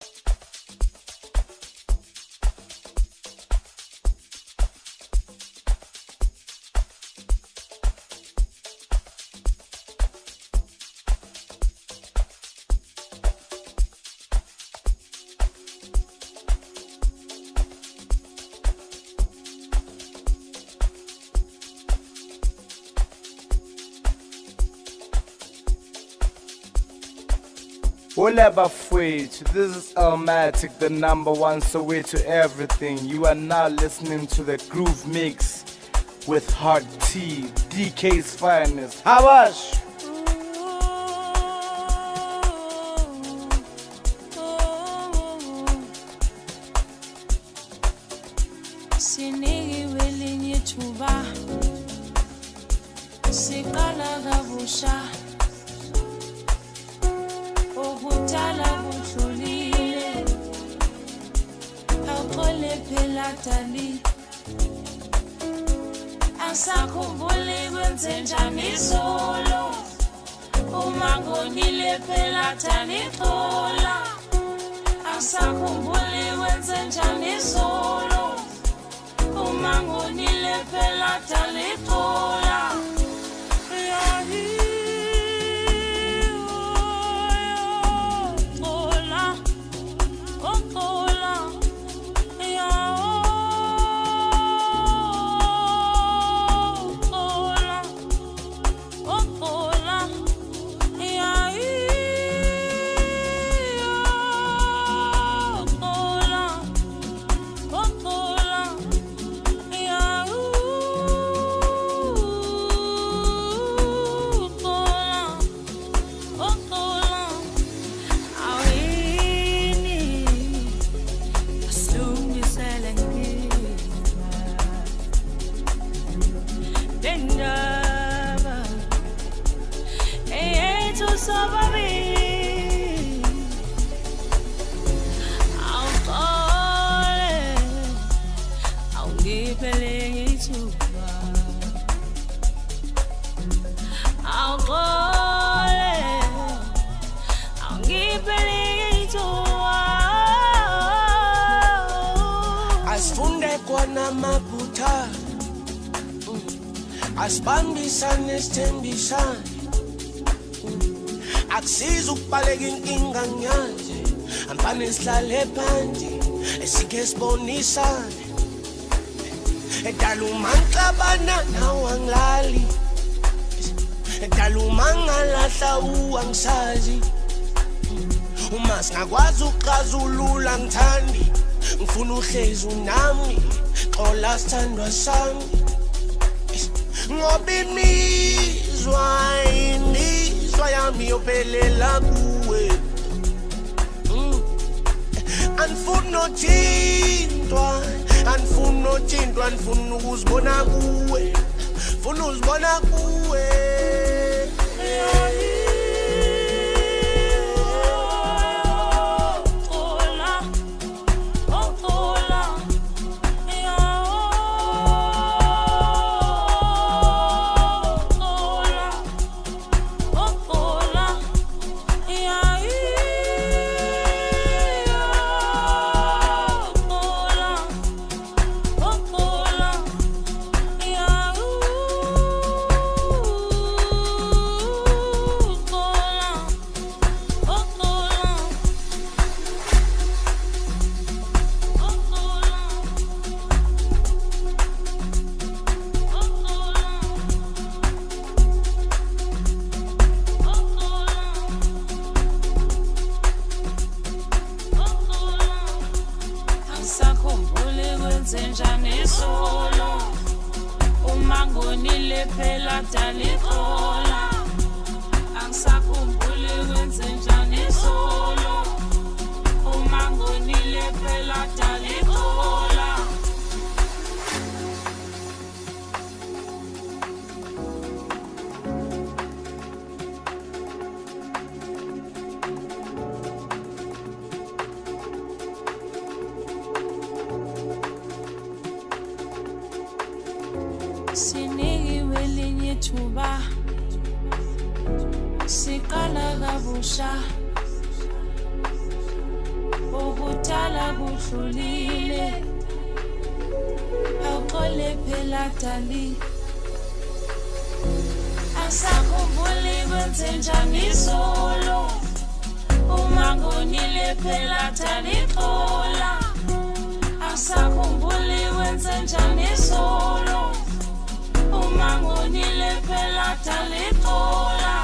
Hola Bafwage, this is Elmatic, the #1 Soweto everything. You are now listening to the Groove Mix with Hard T, DK's finest. Hawash! Sinigi welinye tuba Sikala gabusha Ogutala buhlulile Awukole phela tali Asakhumbuli kwenze njani izolo Uma ngonile phela tali thola Asakhumbuli kwenze njani izolo Uma ngonile phela tali thola Asibambisane sithembisane Akusiza ukubaleka inkinga ngiyazi Ampane sihlale phansi Esike sibonisane Edala uma ngixabana nawe angilali Edala uma ngalahla uwangisazi Uma singakwazi ukuxazulula ngithandi Ngifuna uhlezi unami Xola sithandwa sami Ngoba imizwa yami yophelela kuwe Anifuna uthintwa Anifuna ukuzibona kuwe Funa uzibona kuwe Sinigi welinye tuba Sikala gabusha sekudlulile awuqole phela dali asakhumbuli kwenze njani izolo uma ngonile phela dali xola asakhumbuli kwenze njani izolo uma ngonile phela dali xola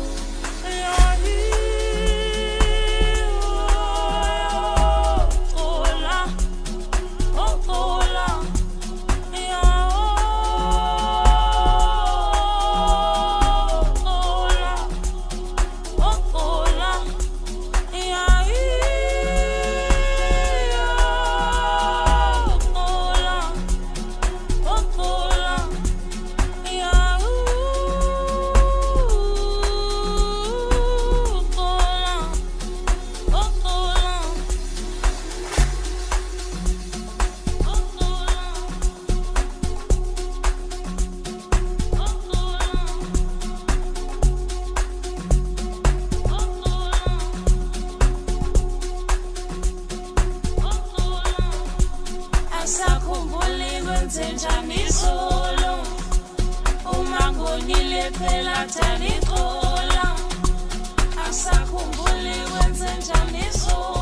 asakhumbuli kwenze njani izolo uma ngonile phela dali xola asakhumbuli kwenze njani izolo